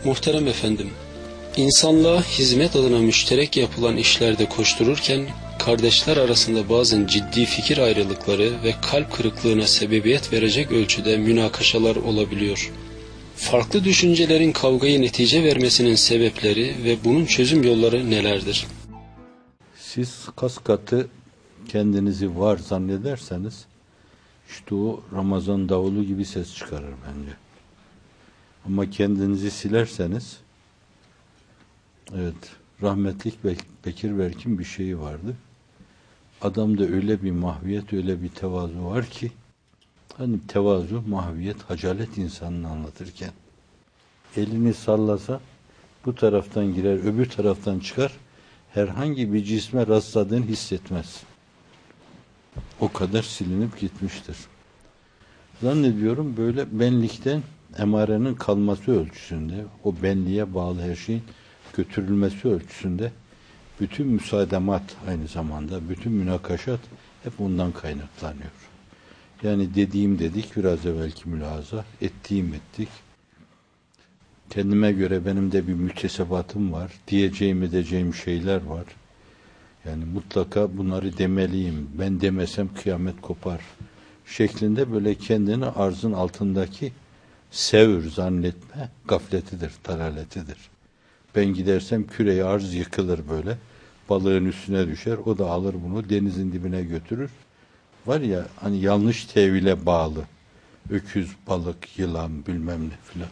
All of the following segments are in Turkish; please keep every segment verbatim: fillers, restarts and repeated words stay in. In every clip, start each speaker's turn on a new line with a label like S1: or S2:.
S1: Muhterem efendim, insanlığa hizmet adına müşterek yapılan işlerde koştururken, kardeşler arasında bazen ciddi fikir ayrılıkları ve kalp kırıklığına sebebiyet verecek ölçüde münakaşalar olabiliyor. Farklı düşüncelerin kavgaya netice vermesinin sebepleri ve bunun çözüm yolları nelerdir?
S2: Siz kas katı kendinizi var zannederseniz, işte o Ramazan davulu gibi ses çıkarır bence. Ama kendinizi silerseniz, evet, rahmetlik Bek Bekir Berk'in bir şeyi vardı. Adamda öyle bir mahviyet, öyle bir tevazu var ki, hani tevazu, mahviyet, hacalet insanını anlatırken, elini sallasa bu taraftan girer, öbür taraftan çıkar, herhangi bir cisme rastladığını hissetmez. O kadar silinip gitmiştir. Zannediyorum böyle benlikten emarenin kalması ölçüsünde, o benliğe bağlı her şeyin götürülmesi ölçüsünde bütün müsaademat, aynı zamanda bütün münakaşat hep ondan kaynaklanıyor. Yani dediğim dedik, biraz evvelki mülahaza, ettiğim ettik. Kendime göre benim de bir müktesebatım var, diyeceğim edeceğim şeyler var. Yani mutlaka bunları demeliyim, ben demesem kıyamet kopar şeklinde böyle kendini arzın altındaki sevr zannetme gafletidir, dalaletidir. Ben gidersem küre-i arz yıkılır böyle, balığın üstüne düşer, o da alır bunu denizin dibine götürür. Var ya hani yanlış tevhile bağlı, öküz, balık, yılan bilmem ne filan.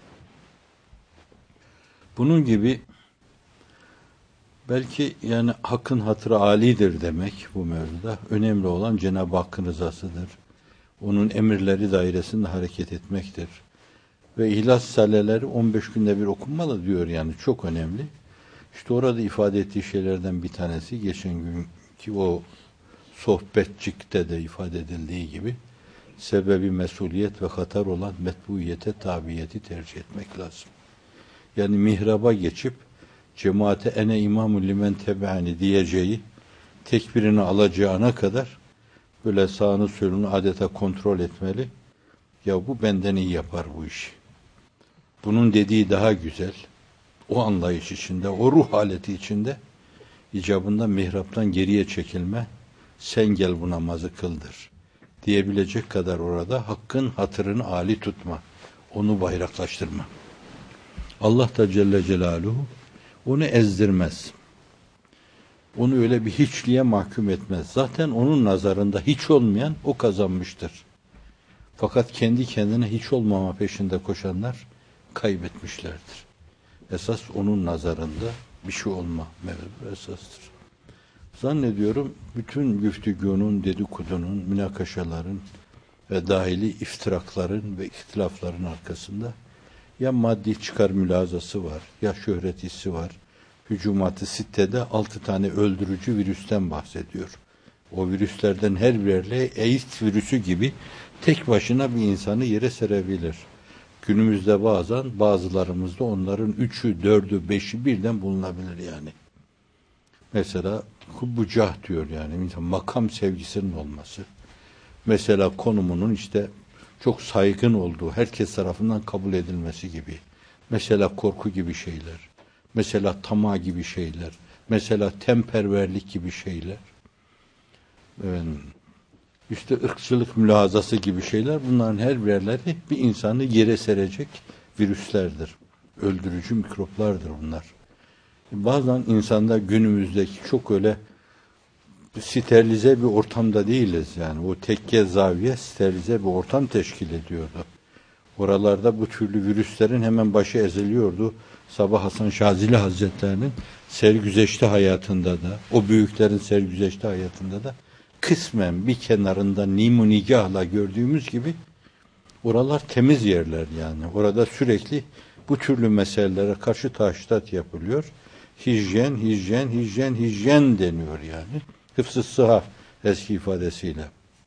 S2: Bunun gibi belki yani hakkın hatırı âlidir demek bu mevzuda. Önemli olan Cenab-ı Hakk'ın rızasıdır. Onun emirleri dairesinde hareket etmektir. Ve İhlas Risaleleri on beş günde bir okunmalı diyor, yani çok önemli. İşte orada ifade ettiği şeylerden bir tanesi, geçen günkü o sohbetçikte de ifade edildiği gibi, sebebi mesuliyet ve hatar olan metbuiyete, tabiyeti tercih etmek lazım. Yani mihraba geçip cemaate ene imamu limen tebe'ani diyeceği, tekbirini alacağına kadar böyle sağını solunu adeta kontrol etmeli. Ya bu benden iyi yapar bu işi. Bunun dediği daha güzel. O anlayış içinde, o ruh haleti içinde icabında mihraptan geriye çekilme, sen gel bu namazı kıldır diyebilecek kadar orada hakkın hatırını âli tutma, onu bayraklaştırma. Allah da Celle Celaluhu onu ezdirmez. Onu öyle bir hiçliğe mahkum etmez. Zaten onun nazarında hiç olmayan o kazanmıştır. Fakat kendi kendine hiç olmama peşinde koşanlar kaybetmişlerdir. Esas onun nazarında bir şey olma mevzu esastır. Zannediyorum bütün güftügûnun, dedikodunun, münakaşaların ve dahili iftirakların ve ihtilafların arkasında ya maddi çıkar mülazası var, ya şöhret hissi var. Hücumat-ı Sitte'de altı tane öldürücü virüsten bahsediyor. O virüslerden her biriyle AIDS virüsü gibi tek başına bir insanı yere serebilir. Günümüzde bazen bazılarımızda onların üçü, dördü, beşi birden bulunabilir yani. Mesela hubbucah diyor yani, makam sevgisinin olması. Mesela konumunun işte çok saygın olduğu, herkes tarafından kabul edilmesi gibi. Mesela korku gibi şeyler. Mesela tamah gibi şeyler. Mesela temperverlik gibi şeyler. Evet. İşte ırkçılık mülahazası gibi şeyler. Bunların her birleri bir insanı yere serecek virüslerdir. Öldürücü mikroplardır bunlar. Bazen insanda günümüzdeki çok öyle sterilize bir ortamda değiliz yani. O tekke zaviye sterilize bir ortam teşkil ediyordu. Oralarda bu türlü virüslerin hemen başı eziliyordu. Sabah Hasan Şazili Hazretlerinin sergüzeşte hayatında da, o büyüklerin sergüzeşte hayatında da kısmen bir kenarında nimu nigahla gördüğümüz gibi oralar temiz yerler yani. Orada sürekli bu türlü meselelere karşı tahşidat yapılıyor. Hijyen, hijyen, hijyen, hijyen deniyor yani. Hıfz-ı sıha eski ifadesiyle.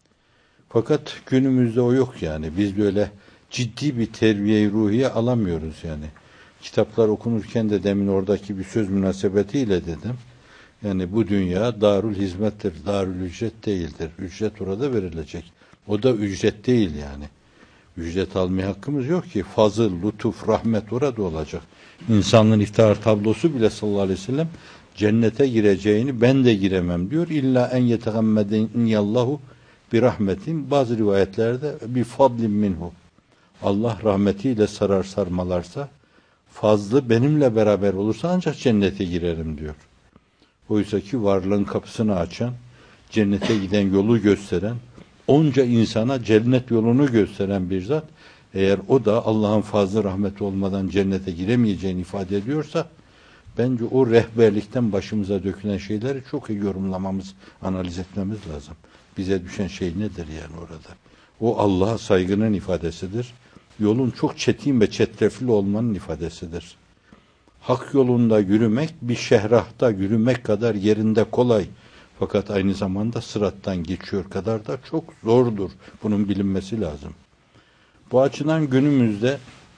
S2: Fakat günümüzde o yok yani. Biz böyle ciddi bir terbiye-i ruhiye alamıyoruz yani. Kitaplar okunurken de demin oradaki bir söz münasebetiyle dedim. Yani bu dünya darul hizmettir, darul ücret değildir. Ücret orada verilecek. O da ücret değil yani. Ücret almaya hakkımız yok ki. Fazıl, lütuf, rahmet orada olacak. İnsanlığın iftihar tablosu bile sallallahu aleyhi ve sellem cennete gireceğini ben de giremem diyor. İlla en yetegammedenniyallahu bir rahmetin. Bazı rivayetlerde bir fadlim minhu. Allah rahmetiyle sarar sarmalarsa, fazlı benimle beraber olursa ancak cennete girerim diyor. Oysa ki varlığın kapısını açan, cennete giden yolu gösteren, onca insana cennet yolunu gösteren bir zat, eğer o da Allah'ın fazla rahmeti olmadan cennete giremeyeceğini ifade ediyorsa, bence o rehberlikten başımıza dökülen şeyleri çok iyi yorumlamamız, analiz etmemiz lazım. Bize düşen şey nedir yani orada? O Allah'a saygının ifadesidir. Yolun çok çetin ve çetrefilli olmanın ifadesidir. Hak yolunda yürümek bir şehrahta yürümek kadar yerinde kolay. Fakat aynı zamanda sırattan geçiyor kadar da çok zordur. Bunun bilinmesi lazım. Bu açıdan günümüzde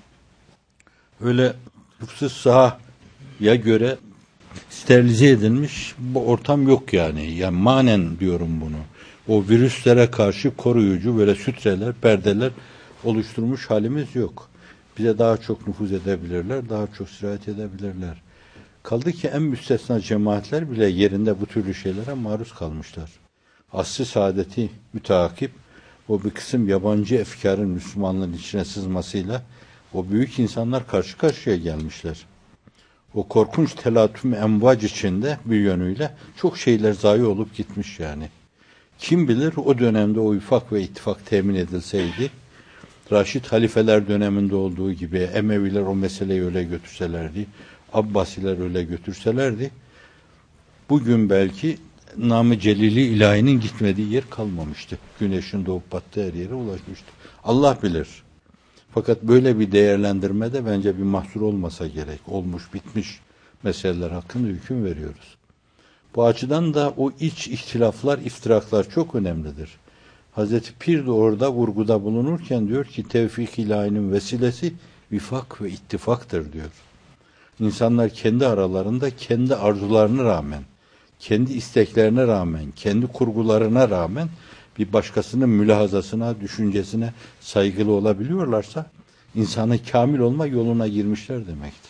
S2: öyle hıfzı sahaya göre sterilize edilmiş bu ortam yok yani. Yani manen diyorum bunu. O virüslere karşı koruyucu böyle sütreler, perdeler oluşturmuş halimiz yok. Bize daha çok nüfuz edebilirler, daha çok sirayet edebilirler. Kaldı ki en müstesna cemaatler bile yerinde bu türlü şeylere maruz kalmışlar. Asr-ı saadeti müteakip, o bir kısım yabancı efkarın Müslümanlığın içine sızmasıyla o büyük insanlar karşı karşıya gelmişler. O korkunç telatüm emvac içinde bir yönüyle çok şeyler zayi olup gitmiş yani. Kim bilir o dönemde o ifak ve ittifak temin edilseydi, Raşid halifeler döneminde olduğu gibi Emeviler o meseleyi öyle götürselerdi, Abbasiler öyle götürselerdi, bugün belki namı celili ilahinin gitmediği yer kalmamıştı. Güneşin doğup battığı her yere ulaşmıştı. Allah bilir. Fakat böyle bir değerlendirmede bence bir mahsur olmasa gerek. Olmuş, bitmiş meseleler hakkında hüküm veriyoruz. Bu açıdan da o iç ihtilaflar, iftiraklar çok önemlidir. Hazreti Pir de orada vurguda bulunurken diyor ki tevfik ilahinin vesilesi vifak ve ittifaktır diyor. İnsanlar kendi aralarında kendi arzularına rağmen, kendi isteklerine rağmen, kendi kurgularına rağmen bir başkasının mülahazasına, düşüncesine saygılı olabiliyorlarsa insanın kamil olma yoluna girmişler demektir.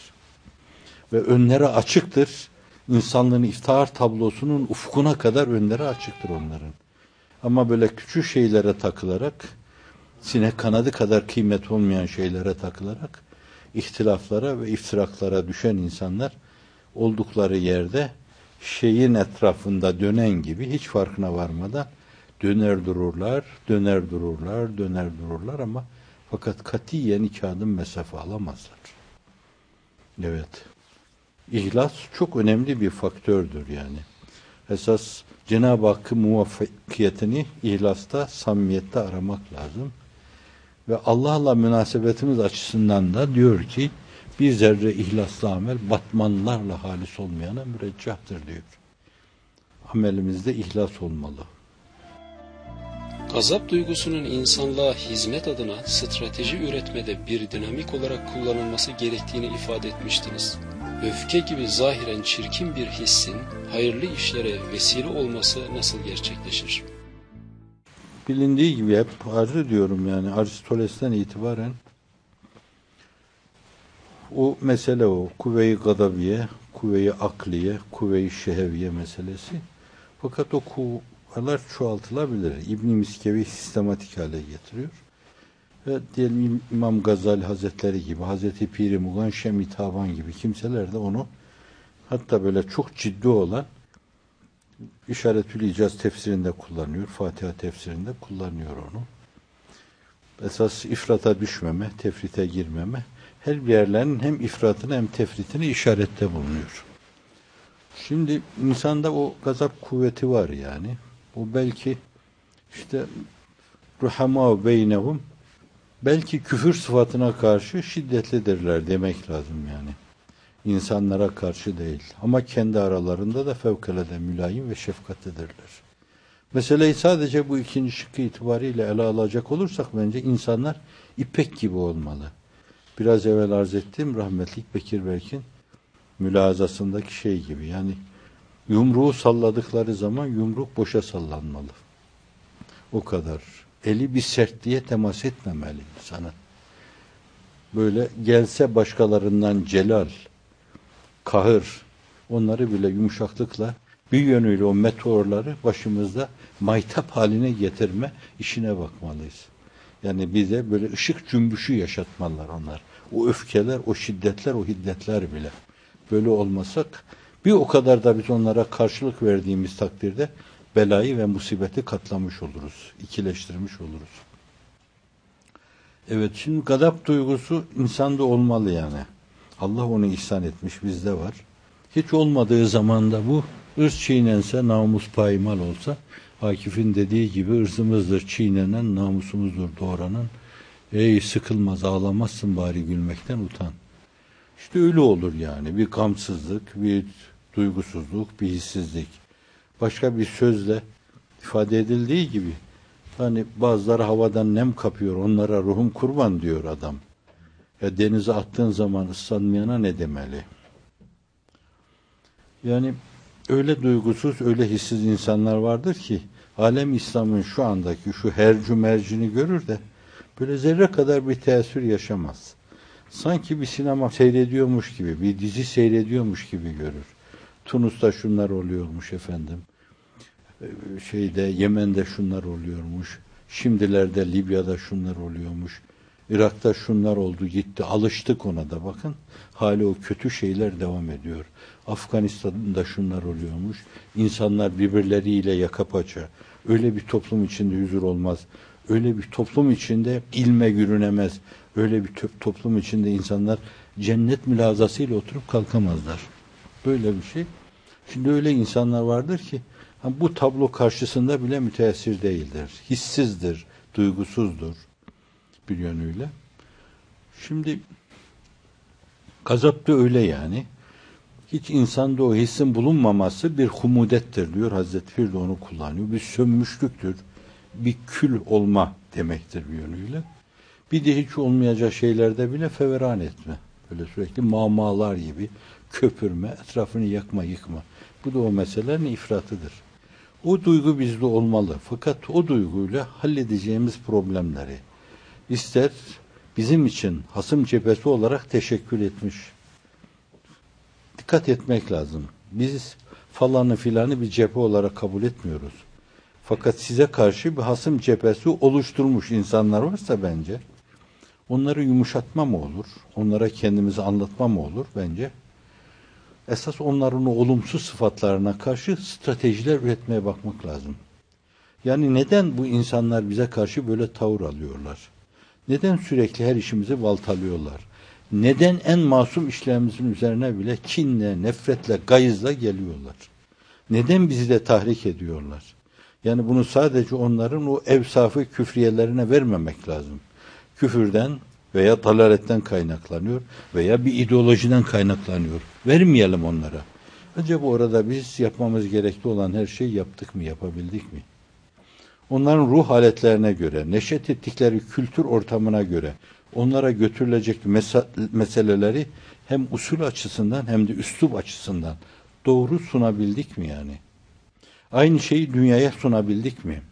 S2: Ve önleri açıktır. İnsanlığın iftihar tablosunun ufkuna kadar önleri açıktır onların. Ama böyle küçük şeylere takılarak, sinek kanadı kadar kıymet olmayan şeylere takılarak, ihtilaflara ve iftiraklara düşen insanlar oldukları yerde şeyin etrafında dönen gibi hiç farkına varmadan döner dururlar, döner dururlar, döner dururlar ama fakat katiyen iki adım mesafe alamazlar. Evet. İhlas çok önemli bir faktördür yani. Esas Cenab-ı Hakk'ın muvaffakiyetini ihlasta, samimiyette aramak lazım. Ve Allah'la münasebetimiz açısından da diyor ki bir zerre ihlaslı amel batmanlarla halis olmayana müreccahtır diyor. Amelimizde ihlas olmalı.
S1: Gazap duygusunun insanlığa hizmet adına strateji üretmede bir dinamik olarak kullanılması gerektiğini ifade etmiştiniz. Öfke gibi zahiren çirkin bir hissin hayırlı işlere vesile olması nasıl gerçekleşir?
S2: Bilindiği gibi hep arz ediyorum yani Aristoteles'ten itibaren o mesele o. Kuvve-i gadabiye, kuvve-i akliye, kuvve-i şeheviye meselesi. Fakat o kuvveler çoğaltılabilir. İbn-i Miskevi sistematik hale getiriyor. Ve diyelim İmam Gazali Hazretleri gibi, Hazreti Piri Mugan Şem-i Taban gibi kimseler de onu hatta böyle çok ciddi olan İşaretül İcaz tefsirinde kullanıyor, Fatiha tefsirinde kullanıyor onu. Esas ifrata düşmeme, tefrite girmeme, her bir yerlerin hem ifratını hem tefritini işarette bulunuyor. Şimdi insanda o gazap kuvveti var yani. O belki işte ruhama beynehum belki küfür sıfatına karşı şiddetlidirler demek lazım yani. İnsanlara karşı değil. Ama kendi aralarında da fevkalade mülayim ve şefkatlidirler. Meseleyi sadece bu ikinci şıkkı itibariyle ele alacak olursak bence insanlar ipek gibi olmalı. Biraz evvel arz ettiğim rahmetli Bekir Berk'in mülazasındaki şey gibi. Yani yumruğu salladıkları zaman yumruk boşa sallanmalı. O kadar Eli bir sertliğe temas etmemeli insana. Böyle gelse başkalarından celal, kahır, onları bile yumuşaklıkla bir yönüyle o meteorları başımızda maytap haline getirme işine bakmalıyız. Yani bize böyle ışık cümbüşü yaşatmalılar onlar. O öfkeler, o şiddetler, o hiddetler bile. Böyle olmasak bir o kadar da biz onlara karşılık verdiğimiz takdirde belayı ve musibeti katlamış oluruz, ikileştirmiş oluruz. Evet, şimdi gadap duygusu insanda olmalı yani. Allah onu ihsan etmiş, bizde var. Hiç olmadığı zamanda bu ırz çiğnense, namus payimal olsa, Akif'in dediği gibi ırzımızdır çiğnenen, namusumuzdur doğranan. Ey sıkılmaz, ağlamazsın bari gülmekten utan. İşte öyle olur yani. Bir gamsızlık, bir duygusuzluk, bir hissizlik. Başka bir sözle ifade edildiği gibi, hani bazıları havadan nem kapıyor, onlara ruhum kurban diyor adam. Ya denize attığın zaman ıslanmayana ne demeli? Yani öyle duygusuz, öyle hissiz insanlar vardır ki, alem İslam'ın şu andaki şu hercü mercini görür de, böyle zerre kadar bir tesir yaşamaz. Sanki bir sinema seyrediyormuş gibi, bir dizi seyrediyormuş gibi görür. Tunus'ta şunlar oluyormuş efendim. Şeyde, Yemen'de şunlar oluyormuş. Şimdilerde Libya'da şunlar oluyormuş. Irak'ta şunlar oldu gitti. Alıştık ona da bakın. Hali o kötü şeyler devam ediyor. Afganistan'da şunlar oluyormuş. İnsanlar birbirleriyle yaka paça. Öyle bir toplum içinde huzur olmaz. Öyle bir toplum içinde ilme yürünemez. Öyle bir toplum içinde insanlar cennet mülazasıyla oturup kalkamazlar. Böyle bir şey. Şimdi öyle insanlar vardır ki bu tablo karşısında bile müteessir değildir. Hissizdir, duygusuzdur bir yönüyle. Şimdi gazap da öyle yani. Hiç insanda o hissin bulunmaması bir humudettir diyor. Hazreti Pir de onu kullanıyor. Bir sönmüşlüktür. Bir kül olma demektir bir yönüyle. Bir de hiç olmayacak şeylerde bile feveran etme. Böyle sürekli mağmalar gibi köpürme, etrafını yakma, yıkma. Bu da o meselelerin ifratıdır. O duygu bizde olmalı. Fakat o duyguyla halledeceğimiz problemleri ister bizim için hasım cephesi olarak teşekkül etmiş. Dikkat etmek lazım. Biz falanı filanı bir cephe olarak kabul etmiyoruz. Fakat size karşı bir hasım cephesi oluşturmuş insanlar varsa bence onları yumuşatma mı olur? Onlara kendimizi anlatma mı olur bence? Esas onların o olumsuz sıfatlarına karşı stratejiler üretmeye bakmak lazım. Yani neden bu insanlar bize karşı böyle tavır alıyorlar? Neden sürekli her işimizi baltalıyorlar? Neden en masum işlerimizin üzerine bile kinle, nefretle, gayızla geliyorlar? Neden bizi de tahrik ediyorlar? Yani bunu sadece onların o evsafı küfriyelerine vermemek lazım. Küfürden veya dalaletten kaynaklanıyor veya bir ideolojiden kaynaklanıyor. Vermeyelim onlara. Acaba orada biz yapmamız gerekli olan her şeyi yaptık mı, yapabildik mi? Onların ruh haletlerine göre, neşet ettikleri kültür ortamına göre onlara götürülecek mes- meseleleri hem usul açısından hem de üslup açısından doğru sunabildik mi yani? Aynı şeyi dünyaya sunabildik mi?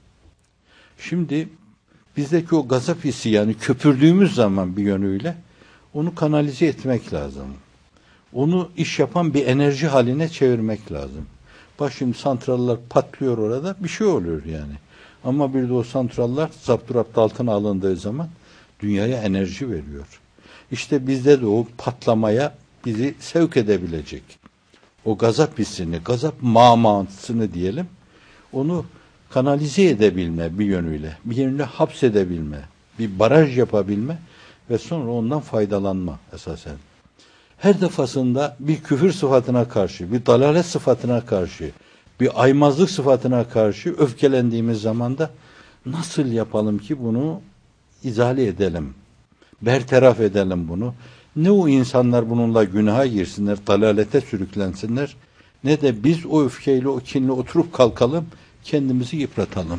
S2: Şimdi bizdeki o gazap hissi yani köpürdüğümüz zaman bir yönüyle onu kanalize etmek lazım. Onu iş yapan bir enerji haline çevirmek lazım. Bak şimdi santrallar patlıyor orada bir şey oluyor yani. Ama bir de o santrallar zapturapt altına alındığı zaman dünyaya enerji veriyor. İşte bizde de o patlamaya bizi sevk edebilecek. O gazap hissini, gazap mamantısını diyelim, onu kanalize edebilme bir yönüyle, bir yönüyle hapsedebilme, bir baraj yapabilme ve sonra ondan faydalanma esasen. Her defasında bir küfür sıfatına karşı, bir dalalet sıfatına karşı, bir aymazlık sıfatına karşı öfkelendiğimiz zaman da nasıl yapalım ki bunu izale edelim, bertaraf edelim bunu. Ne o insanlar bununla günaha girsinler, dalalete sürüklensinler, ne de biz o öfkeyle, o kinle oturup kalkalım, kendimizi yıpratalım.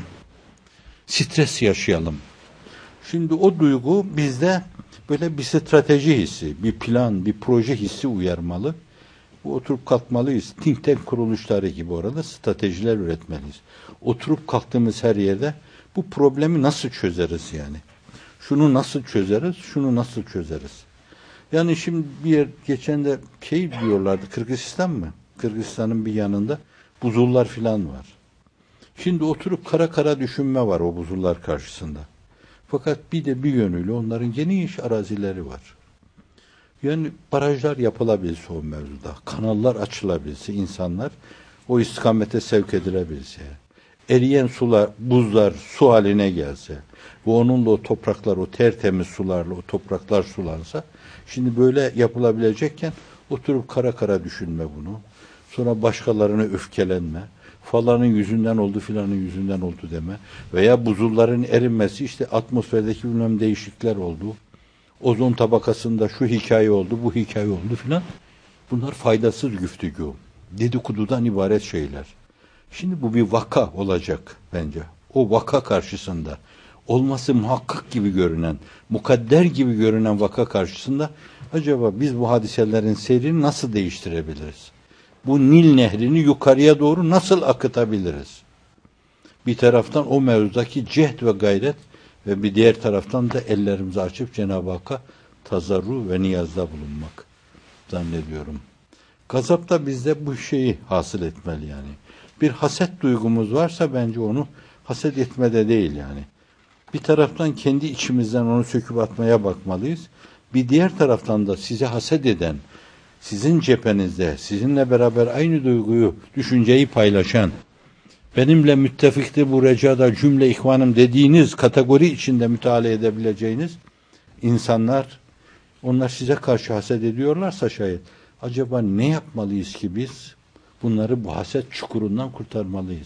S2: Stres yaşayalım. Şimdi o duygu bizde böyle bir strateji hissi, bir plan, bir proje hissi uyarmalı. Bu oturup kalkmalıyız. Think tank kuruluşları gibi orada stratejiler üretmeliyiz. Oturup kalktığımız her yerde Bu problemi nasıl çözeriz yani? Şunu nasıl çözeriz, şunu nasıl çözeriz? Yani şimdi bir yer, geçen de şey diyorlardı, Kırgızistan mı? Kırgızistan'ın bir yanında buzullar filan var. Şimdi oturup kara kara düşünme var o buzullar karşısında. Fakat bir de bir yönüyle onların geniş arazileri var. Yani barajlar yapılabilse o mevzuda, kanallar açılabilse, insanlar o istikamete sevk edilebilse, eriyen sular, buzlar su haline gelse ve onunla o topraklar, o tertemiz sularla o topraklar sulansa, şimdi böyle yapılabilecekken oturup kara kara düşünme bunu. Sonra başkalarına öfkelenme, falanın yüzünden oldu filanın yüzünden oldu deme veya buzulların erinmesi, işte atmosferdeki bilmem değişiklikler oldu. Ozon tabakasında şu hikaye oldu, bu hikaye oldu filan. Bunlar faydasız güftügü. Dedikodudan ibaret şeyler. Şimdi bu bir vaka olacak bence. O vaka karşısında, olması muhakkak gibi görünen, mukadder gibi görünen vaka karşısında acaba biz bu hadiselerin seyrini nasıl değiştirebiliriz? Bu Nil nehrini yukarıya doğru nasıl akıtabiliriz? Bir taraftan o mevzudaki cehd ve gayret ve bir diğer taraftan da ellerimizi açıp Cenab-ı Hakk'a tazarru ve niyazda bulunmak zannediyorum. Gazap da bizde bu şeyi hasıl etmeli yani. Bir haset duygumuz varsa bence onu haset etmede değil yani. Bir taraftan kendi içimizden onu söküp atmaya bakmalıyız. Bir diğer taraftan da size haset eden, sizin cephenizde, sizinle beraber aynı duyguyu, düşünceyi paylaşan, benimle müttefikti bu recada cümle ihvanım dediğiniz kategori içinde müteala edebileceğiniz insanlar, onlar size karşı haset ediyorlarsa şayet, acaba ne yapmalıyız ki biz bunları bu haset çukurundan kurtarmalıyız?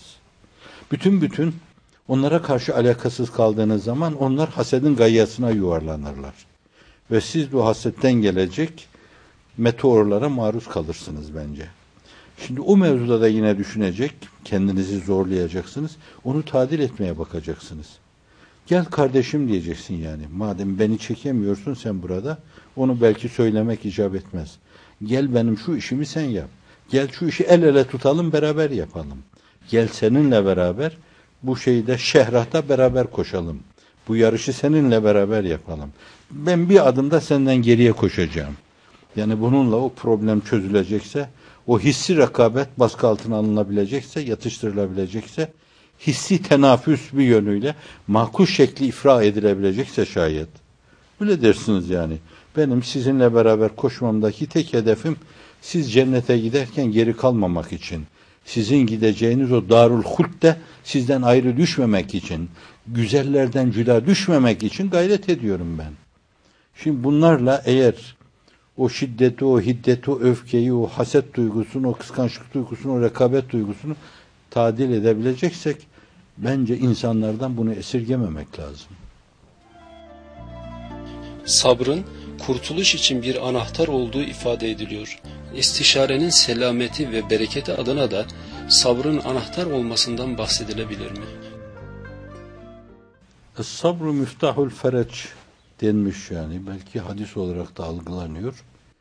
S2: Bütün bütün onlara karşı alakasız kaldığınız zaman onlar hasedin gayyasına yuvarlanırlar. Ve siz bu hasetten gelecek meteorlara maruz kalırsınız bence. Şimdi o mevzuda da yine düşünecek, kendinizi zorlayacaksınız, onu tadil etmeye bakacaksınız. Gel kardeşim diyeceksin yani. Madem beni çekemiyorsun sen burada, onu belki söylemek icap etmez. Gel benim şu işimi sen yap. Gel şu işi el ele tutalım, beraber yapalım. Gel seninle beraber bu şeyde şehrata beraber koşalım. Bu yarışı seninle beraber yapalım. Ben bir adımda senden geriye koşacağım. Yani bununla o problem çözülecekse, o hissi rekabet baskı altına alınabilecekse, yatıştırılabilecekse, hissi tenafüs bir yönüyle makul şekli ifra edilebilecekse şayet. Öyle dersiniz yani. Benim sizinle beraber koşmamdaki tek hedefim, siz cennete giderken geri kalmamak için, sizin gideceğiniz o darul hulk'te sizden ayrı düşmemek için, güzellerden cüda düşmemek için gayret ediyorum ben. Şimdi bunlarla eğer o şiddeti, o hiddeti, o öfkeyi, o haset duygusunu, o kıskançlık duygusunu, o rekabet duygusunu tadil edebileceksek, bence insanlardan bunu esirgememek lazım.
S1: Sabrın kurtuluş için bir anahtar olduğu ifade ediliyor. İstişarenin selameti ve bereketi adına da sabrın anahtar olmasından bahsedilebilir mi?
S2: Es-sabru müftahul fereç denmiş yani. Belki hadis olarak da algılanıyor.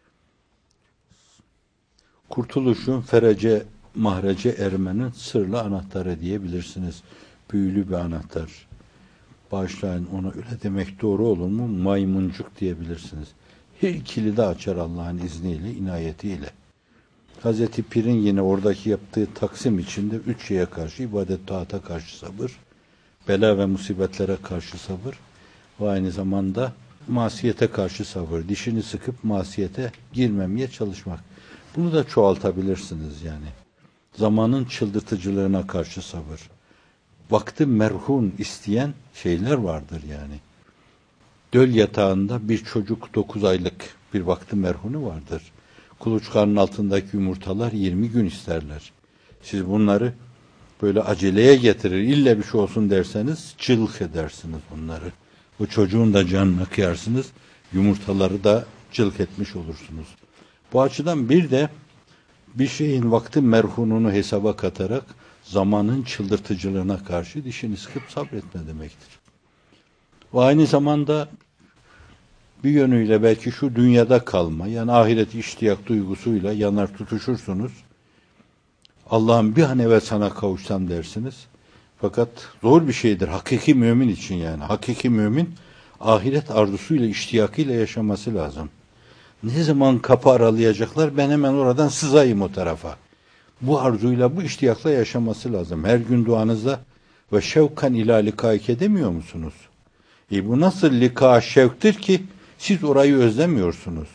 S2: Kurtuluşun ferece, mahrece ermenin sırlı anahtarı diyebilirsiniz. Büyülü bir anahtar. Bağışlayın, ona öyle demek doğru olur mu? Maymuncuk diyebilirsiniz. Her kilidi açar Allah'ın izniyle, inayetiyle. Hazreti Pir'in yine oradaki yaptığı taksim içinde üç şeye karşı, ibadet, taata karşı sabır, bela ve musibetlere karşı sabır ve aynı zamanda masiyete karşı sabır. Dişini sıkıp masiyete girmemeye çalışmak. Bunu da çoğaltabilirsiniz yani. Zamanın çıldırtıcılığına karşı sabır. Vakti merhun isteyen şeyler vardır yani. Döl yatağında bir çocuk dokuz aylık bir vakti merhunu vardır. Kuluçkanın altındaki yumurtalar yirmi gün isterler. Siz bunları böyle aceleye getirir, ille bir şey olsun derseniz cılk edersiniz bunları. O çocuğun da canını kıyarsınız, yumurtaları da cılk etmiş olursunuz. Bu açıdan bir de bir şeyin vakti merhununu hesaba katarak zamanın çıldırtıcılığına karşı dişini sıkıp sabretme demektir. Ve aynı zamanda bir yönüyle belki şu dünyada kalma, yani ahiret iştiyak duygusuyla yanar tutuşursunuz. Allah'ım bir an evvel sana kavuşsam dersiniz. Fakat zor bir şeydir hakiki mümin için yani. Hakiki mümin ahiret arzusuyla, iştiyakıyla yaşaması lazım. Ne zaman kapı aralayacaklar ben hemen oradan sızayım o tarafa. Bu arzuyla, bu iştiyakla yaşaması lazım. Her gün duanızda ve şevkan ila likaike demiyor musunuz? E bu nasıl lika şevktir ki siz orayı özlemiyorsunuz?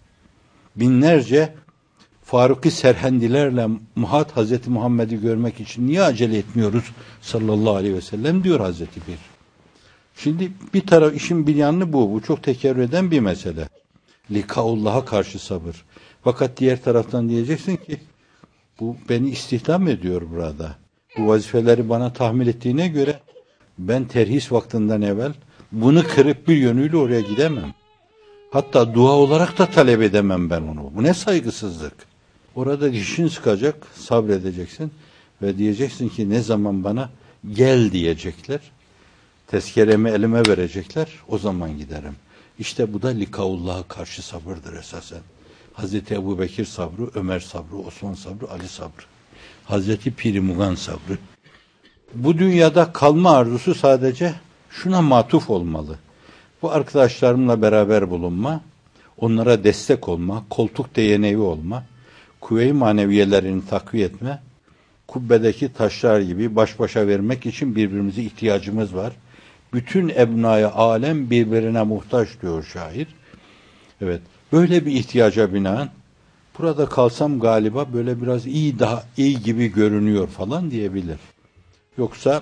S2: Binlerce Faruk-i Serhendilerle Muhat Hazreti Muhammed'i görmek için niye acele etmiyoruz sallallahu aleyhi ve sellem diyor Hazreti Pir. Şimdi bir taraf işin bir yanı bu. Bu çok tekerrür eden bir mesele. Likaullah'a karşı sabır. Fakat diğer taraftan diyeceksin ki bu beni istihdam ediyor burada. Bu vazifeleri bana tahmil ettiğine göre ben terhis vaktinden evvel bunu kırıp bir yönüyle oraya gidemem. Hatta dua olarak da talep edemem ben onu. Bu ne saygısızlık. Orada dişin sıkacak, sabredeceksin ve diyeceksin ki ne zaman bana gel diyecekler. Tezkeremi elime verecekler, o zaman giderim. İşte bu da likaullah'a karşı sabırdır esasen. Hazreti Ebubekir sabrı, Ömer sabrı, Osman sabrı, Ali sabrı. Hazreti Pir-i Mugan sabrı. Bu dünyada kalma arzusu sadece şuna matuf olmalı. Bu arkadaşlarımla beraber bulunma, onlara destek olma, koltuk değneği olma, kuvve-i maneviyelerini takviye etme, kubbedeki taşlar gibi baş başa vermek için birbirimize ihtiyacımız var. Bütün ebnaya alem birbirine muhtaç diyor şair. Evet, böyle bir ihtiyaca binaen burada kalsam galiba böyle biraz iyi daha iyi gibi görünüyor falan diyebilir. Yoksa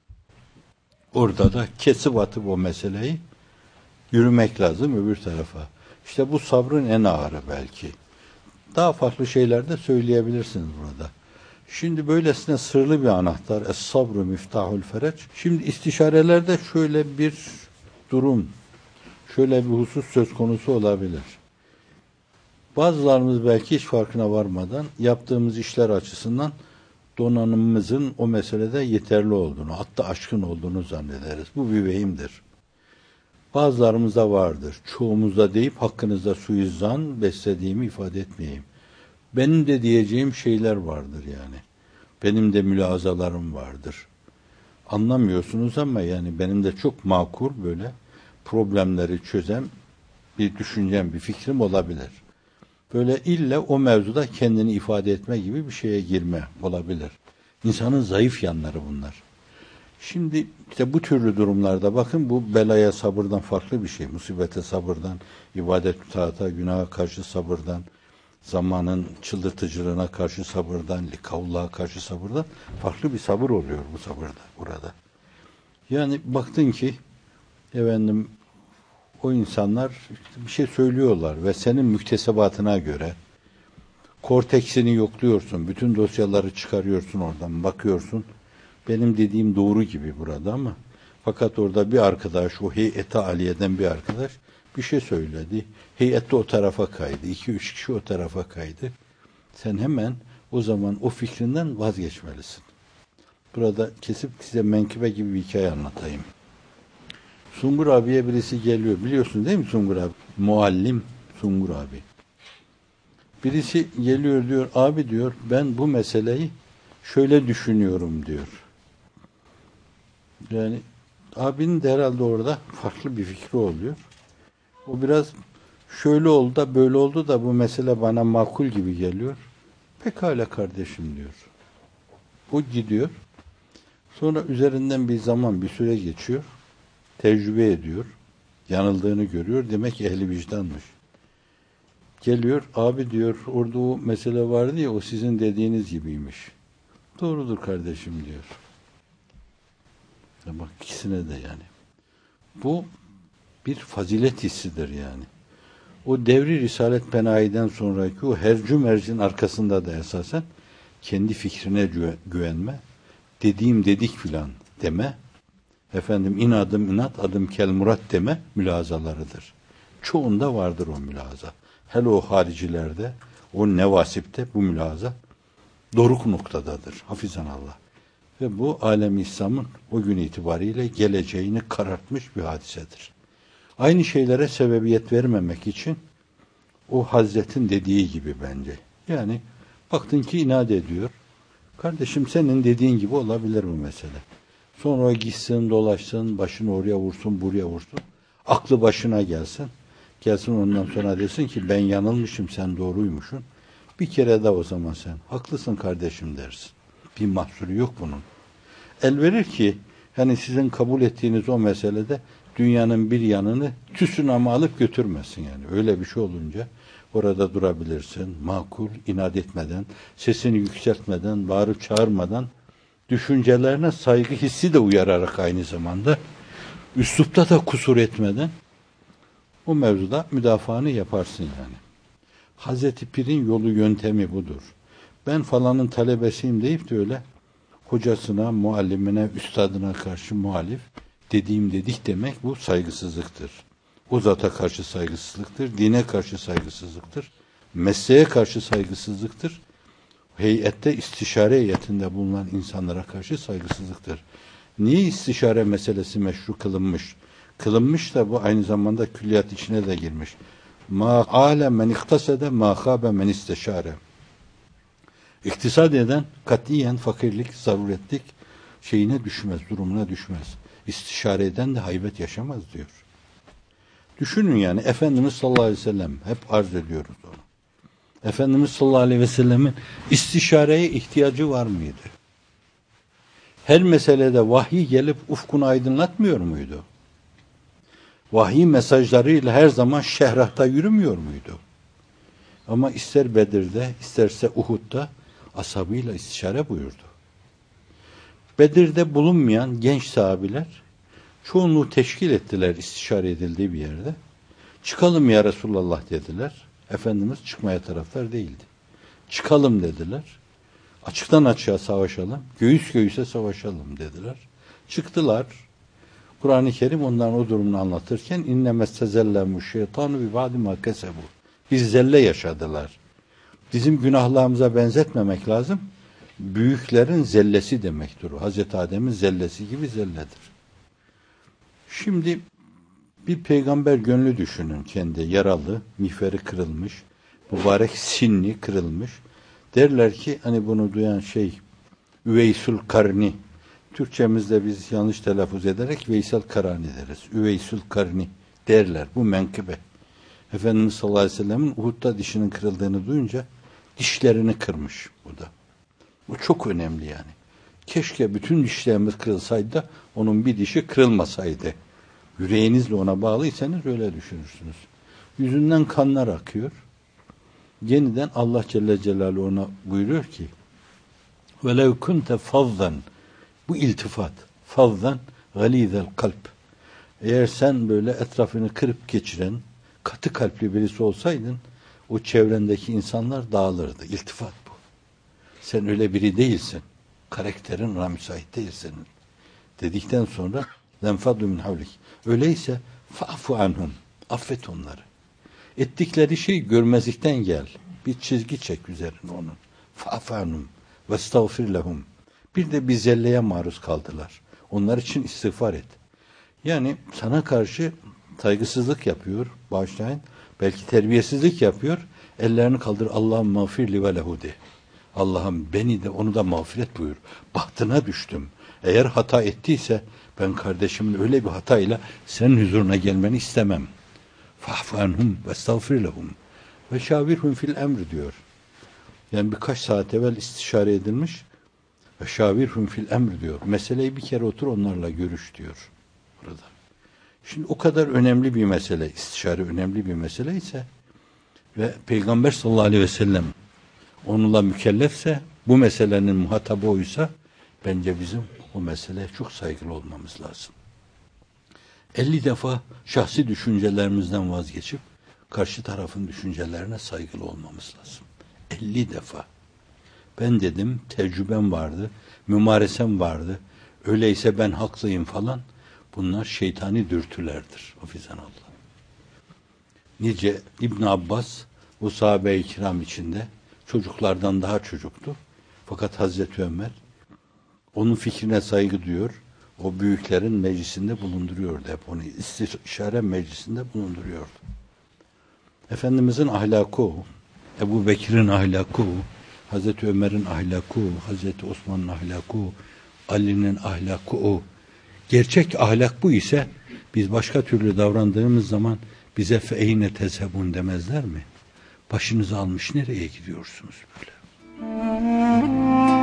S2: orada da kesip atıp o meseleyi yürümek lazım öbür tarafa. İşte bu sabrın en ağırı belki. Daha farklı şeyler de söyleyebilirsiniz burada. Şimdi böylesine sırlı bir anahtar. Es-sabru miftahul fereç. Şimdi istişarelerde şöyle bir durum, şöyle bir husus söz konusu olabilir. Bazılarımız belki hiç farkına varmadan yaptığımız işler açısından donanımımızın o meselede yeterli olduğunu, hatta aşkın olduğunu zannederiz. Bu bir vehimdir. Bazılarımızda vardır. Çoğumuzda deyip hakkınızda suizan beslediğimi ifade etmeyeyim. Benim de diyeceğim şeyler vardır yani. Benim de mülazalarım vardır. Anlamıyorsunuz ama yani benim de çok makul böyle problemleri çözen bir düşüncem, bir fikrim olabilir. Böyle ille o mevzuda kendini ifade etme gibi bir şeye girme olabilir. İnsanın zayıf yanları bunlar. Şimdi işte bu türlü durumlarda bakın bu belaya sabırdan farklı bir şey. Musibete sabırdan, ibadet taata, günaha karşı sabırdan, zamanın çıldırtıcılığına karşı sabırdan, likaullah'a karşı sabırdan farklı bir sabır oluyor bu sabırda burada. Yani baktın ki efendim o insanlar işte bir şey söylüyorlar ve senin müktesebatına göre korteksini yokluyorsun, bütün dosyaları çıkarıyorsun oradan, bakıyorsun. Benim dediğim doğru gibi burada ama fakat orada bir arkadaş, o heyet-i aliyeden bir arkadaş bir şey söyledi. Heyet de o tarafa kaydı. İki üç kişi o tarafa kaydı. Sen hemen o zaman o fikrinden vazgeçmelisin. Burada kesip size menkıbe gibi bir hikaye anlatayım. Sungur abiye birisi geliyor. Biliyorsun değil mi Sungur abi? Muallim Sungur abi. Birisi geliyor diyor, abi diyor ben bu meseleyi şöyle düşünüyorum diyor. Yani abinin de herhalde orada farklı bir fikri oluyor. O biraz şöyle oldu da böyle oldu da bu mesele bana makul gibi geliyor. Pekala kardeşim diyor. O gidiyor. Sonra üzerinden bir zaman, bir süre geçiyor. Tecrübe ediyor. Yanıldığını görüyor. Demek ki ehli vicdanmış. Geliyor. Abi diyor orada o mesele vardı ya o sizin dediğiniz gibiymiş. Doğrudur kardeşim diyor. Ya bak ikisine de yani. Bu bir fazilet hissidir yani. O devri Risalet Penahi'den sonraki o hercü mercin arkasında da esasen kendi fikrine güvenme, dediğim dedik filan deme, efendim inadım inat, adım kel murat deme mülazalarıdır. Çoğunda vardır o mülaza. Hele o haricilerde, o nevasipte bu mülaza doruk noktadadır. Hafizanallah. Ve bu alem-i İslam'ın o gün itibariyle geleceğini karartmış bir hadisedir. Aynı şeylere sebebiyet vermemek için o Hazret'in dediği gibi bence. Yani baktın ki inat ediyor. Kardeşim senin dediğin gibi olabilir bu mesele. Sonra gitsin, dolaşsın, başını oraya vursun, buraya vursun. Aklı başına gelsin. Gelsin ondan sonra desin ki ben yanılmışım, sen doğruymuşsun. Bir kere de o zaman sen haklısın kardeşim dersin. Bir mahsuru yok bunun. El verir ki hani sizin kabul ettiğiniz o meselede dünyanın bir yanını tüsünama alıp götürmesin yani. Öyle bir şey olunca orada durabilirsin. Makul, inat etmeden, sesini yükseltmeden, bağırıp çağırmadan, düşüncelerine saygı hissi de uyararak aynı zamanda, üslupta da kusur etmeden o mevzuda müdafaanı yaparsın yani. Hazreti Pir'in yolu yöntemi budur. Ben falanın talebesiyim deyip de öyle hocasına, muallimine, üstadına karşı muhalif dediğim dedik demek bu saygısızlıktır. O zata karşı saygısızlıktır, dine karşı saygısızlıktır, mesleğe karşı saygısızlıktır, heyette istişare heyetinde bulunan insanlara karşı saygısızlıktır. Niye istişare meselesi meşru kılınmış? Kılınmış da bu aynı zamanda külliyat içine de girmiş. Ma ale men ihtasede ma khabe men isteşare. İktisad eden katiyen fakirlik, zaruretlik şeyine düşmez, durumuna düşmez. İstişare eden de haybet yaşamaz diyor. Düşünün yani Efendimiz sallallahu aleyhi ve sellem hep arz ediyoruz onu. Efendimiz sallallahu aleyhi ve sellemin istişareye ihtiyacı var mıydı? Her meselede vahiy gelip ufkunu aydınlatmıyor muydu? Vahiy mesajlarıyla her zaman şehrahta yürümüyor muydu? Ama ister Bedir'de, isterse Uhud'da ashabıyla istişare buyurdu. Bedir'de bulunmayan genç sahabiler çoğunluğu teşkil ettiler istişare edildiği bir yerde. Çıkalım ya Resulallah dediler. Efendimiz çıkmaya taraftar değildi. Çıkalım dediler. Açıktan açığa savaşalım, göğüs göğüse savaşalım dediler. Çıktılar. Kur'an-ı Kerim onların o durumunu anlatırken innemestezellemu şeytanu bi ba'di ma kesebu. Biz zelle yaşadılar. Bizim günahlarımıza benzetmemek lazım. Büyüklerin zellesi demektir o. Hazreti Adem'in zellesi gibi zelledir. Şimdi bir peygamber gönlü düşünün kendi yaralı, mihveri kırılmış, mübarek sinni kırılmış. Derler ki hani bunu duyan şey Üveysül Karni. Türkçemizde biz yanlış telaffuz ederek Veysel Karani deriz. Üveysül Karni derler. Bu menkıbe. Efendimiz sallallahu aleyhi ve sellemin Uhud'da dişinin kırıldığını duyunca dişlerini kırmış bu da. Bu çok önemli yani. Keşke bütün dişlerimiz kırılsaydı da onun bir dişi kırılmasaydı. Yüreğinizle ona bağlıysanız öyle düşünürsünüz. Yüzünden kanlar akıyor. Yeniden Allah Celle Celaluhu ona buyuruyor ki وَلَوْ كُنْتَ فَضًّا Bu iltifat. فَضًّا غَلِيذَ الْقَلْبِ Eğer sen böyle etrafını kırıp geçiren katı kalpli birisi olsaydın o çevrendeki insanlar dağılırdı. İltifat bu. Sen öyle biri değilsin. Karakterin ona müsait değil senin. Dedikten sonra لَنْفَضُّ مِنْ حَوْلِكِ Öyleyse فَعْفُ عَنْهُمْ Affet onları. Ettikleri şey görmezlikten gel. Bir çizgi çek üzerine onun. فَعْفُ عَنْهُمْ وَاسْتَغْفِرْ لَهُمْ Bir de bir zelleye maruz kaldılar. Onlar için istiğfar et. Yani sana karşı saygısızlık yapıyor, bağışlayın. Belki terbiyesizlik yapıyor. Ellerini kaldır. Allah'ım mağfirli ve lehu de. Allah'ım beni de onu da mağfiret buyur. Bahtına düştüm. Eğer hata ettiyse ben kardeşimin öyle bir hatayla senin huzuruna gelmeni istemem. Fa'fu anhum ve estağfir lehum ve şavirhum fil emr diyor. Yani birkaç saat evvel istişare edilmiş ve şavirhum fil emr diyor. Meseleyi bir kere otur onlarla görüş diyor burada. Şimdi o kadar önemli bir mesele, istişare önemli bir mesele ise ve Peygamber sallallahu aleyhi ve sellem onunla mükellefse, bu meselenin muhatabı oysa bence bizim o meseleye çok saygılı olmamız lazım. elli defa şahsi düşüncelerimizden vazgeçip karşı tarafın düşüncelerine saygılı olmamız lazım. elli defa. Ben dedim, tecrübem vardı, mümaresem vardı, öyleyse ben haklıyım falan. Bunlar şeytani dürtülerdir. Hafizanallah. Nice İbn Abbas bu sahabe-i kiram içinde çocuklardan daha çocuktu. Fakat Hazreti Ömer onun fikrine saygı duyuyor. O büyüklerin meclisinde bulunduruyordu. Hep onu istişare meclisinde bulunduruyordu. Efendimizin ahlakı o. Ebu Bekir'in ahlakı o. Hazreti Ömer'in ahlakı o. Hazreti Osman'ın ahlakı o. Ali'nin ahlakı o. Gerçek ahlak bu ise biz başka türlü davrandığımız zaman bize feyne tezhebun demezler mi? Başınızı almış nereye gidiyorsunuz böyle?